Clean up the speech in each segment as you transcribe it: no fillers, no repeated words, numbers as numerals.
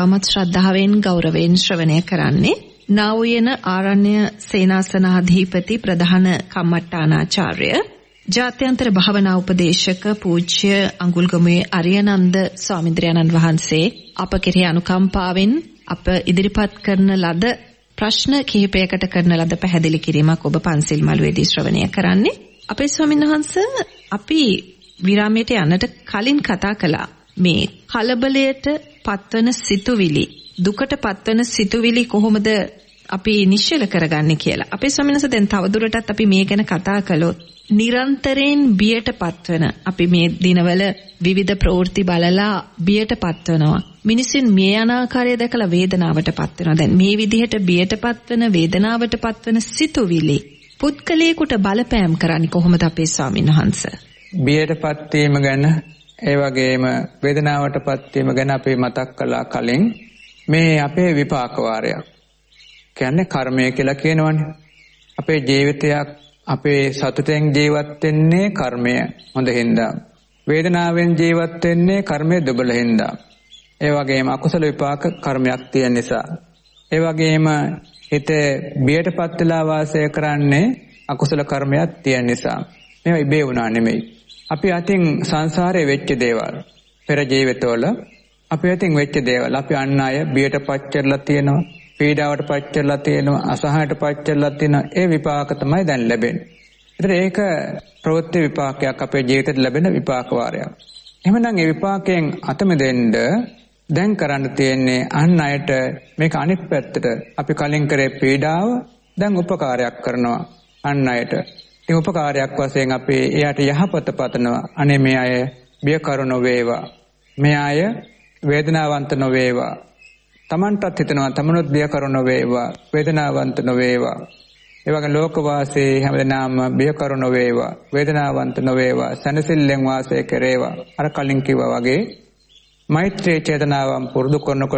ඉතාමත් ශ්‍රද්ධාවෙන් ගෞරවයෙන් ශ්‍රවණය කරන්නේ නා වූ ආරණ්‍ය සේනාසනාධිපති ප්‍රධාන කම්මට්ටානාචාර්ය ජාත්‍යන්තර භාවනා උපදේශක පූජ්‍ය අඟුල්ගමුවේ අරියනන්ද ස්වාමීන් වහන්සේ අප කෙරෙහි අනුකම්පාවෙන් අප ඉදිරිපත් කරන ලද ප්‍රශ්න කිහිපයකට කරන ලද පැහැදිලි කිරීමක් ඔබ පන්සිල් මළුවේදී ශ්‍රවණය කරන්නේ. අපේ ස්වාමීන් වහන්සේ අපි විරාමයට යන්නට කලින් කතා කළා මේ කලබලයට පත්වන සිතුවිලි දුකට පත්වන සිතුවිලි කොහොමද අපි නිශ්චල කරගන්නේ කියලා. අපේ ස්වාමීන් වහන්සේ දැන් තවදුරටත් අපි මේ ගැන කතා කළොත් නිරන්තරයෙන් බියට පත්වන අපි මේ දිනවල විවිධ ප්‍රවෘත්ති බලලා බියට පත්වනවා. මිනිසුන් මේ අනාකාරය දැකලා වේදනාවට පත්වෙනවා. දැන් මේ විදිහට බියට පත්වන වේදනාවට පත්වන සිතුවිලි පුද්ගලයෙකුට බලපෑම් කරන්නේ කොහොමද අපේ ස්වාමීන් වහන්සේ? බියටපත් වීම ගැන ඒ වගේම වේදනාවටපත් වීම ගැන අපි මතක් කළා කලින්. මේ අපේ විපාක වාරයක්. කියන්නේ කර්මය කියලා කියනවනේ. අපේ ජීවිතයක් අපේ සතුටෙන් ජීවත් වෙන්නේ කර්මය හොඳ හින්දා. වේදනාවෙන් ජීවත් වෙන්නේ කර්මය දුබල හින්දා. ඒ වගේම අකුසල විපාක කර්මයක් තියෙන නිසා. ඒ වගේම හිත බියටපත් වෙලා වාසය කරන්නේ අකුසල කර්මයක් තියෙන නිසා. මේවා ඉබේ වුණා නෙමෙයි. අපි අතින් සංසාරේ වෙච්ච දේවල් පෙර ජීවිතවල අපි අතින් වෙච්ච දේවල් අපි අන් අය බියටපත් කරලා තියෙනවා, පීඩාවටපත් කරලා තියෙනවා, අසහනයටපත් කරලා තියෙනවා. ඒ විපාක තමයි දැන් ලැබෙන්නේ. ඒතර ඒක ප්‍රවෘත්ති විපාකයක් අපේ ජීවිතේට ලැබෙන විපාක වාරයක්. එහෙමනම් ඒ විපාකයෙන් අත මෙදෙන්න දැන් කරන්න තියෙන්නේ අන් අයට මේක අනිත් පැත්තට අපි කලින් කරේ පීඩාව දැන් උපකාරයක් කරනවා අන් අයට. ඒ උපකාරයක් වශයෙන් අපි එයාට යහපත පතනවා. අනේ මේ අය බියකරු නොවේවා. මේ අය වේදනාවන්ත නොවේවා. තමන්ටත් හිතනවා තමනුත් බියකරු නොවේවා, වේදනාවන්ත නොවේවා. ඒ වගේ ලෝකවාසී හැමදෙනාම බියකරු නොවේවා, වේදනාවන්ත නොවේවා, සනසිල්ලෙන් වාසය කරේවා. අර කලින් කිව්වා වගේ මෛත්‍රී චේතනාවන් පුරුදු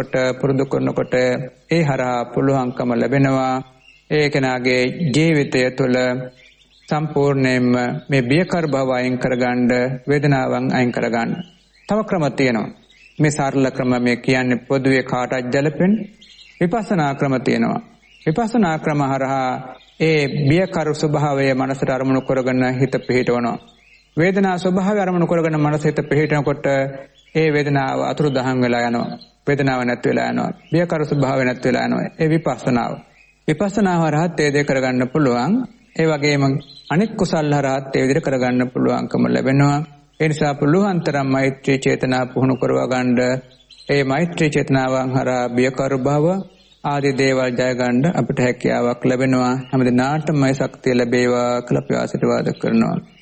කරනකොට ඒ හරහා පුළුවන්කම ලැබෙනවා ඒ කෙනාගේ ජීවිතය තුළ සම්පූර්ණයෙන්ම මේ බියකර බව අයින් කරගන්න, වේදනාවන් අයින් කරගන්න. තව ක්‍රම තියෙනවා. මේ සරල ක්‍රම මේ කියන්නේ පොදුවේ කාටවත් ජලපෙන් විපස්සනා ක්‍රම තියෙනවා. විපස්සනා ක්‍රම හරහා ඒ බියකර ස්වභාවය මනසට අරමුණු කරගෙන හිත පිහිටවනවා. වේදනා ස්වභාවය අරමුණු කරගෙන මනස හිත පිහිටනකොට ඒ වේදනාව අතුරුදහන් වෙලා යනවා. වේදනාව නැති වෙලා යනවා. බියකර ස්වභාවය නැති වෙලා යනවා. ඒ විපස්සනාව. විපස්සනාව හරහා ඒ දේ කරගන්න පුළුවන්. ඒ වගේම අනිත් කුසල් හරහා ඒ විදිහට කරගන්න පුළුවන්කම ලැබෙනවා. ඒ නිසා පුළුවන් තරම් මෛත්‍රී චේතනා පුහුණු කරවා ගන්න. ඒ මෛත්‍රී චේතනාවන් හරහා බියකරු භව ආදී දේවල් ජය ගන්න අපිට හැකියාවක් ලැබෙනවා. හැමදෙනාටම මේ ශක්තිය ලැබේවා කියලා අපි ආශිර්වාද කරනවා.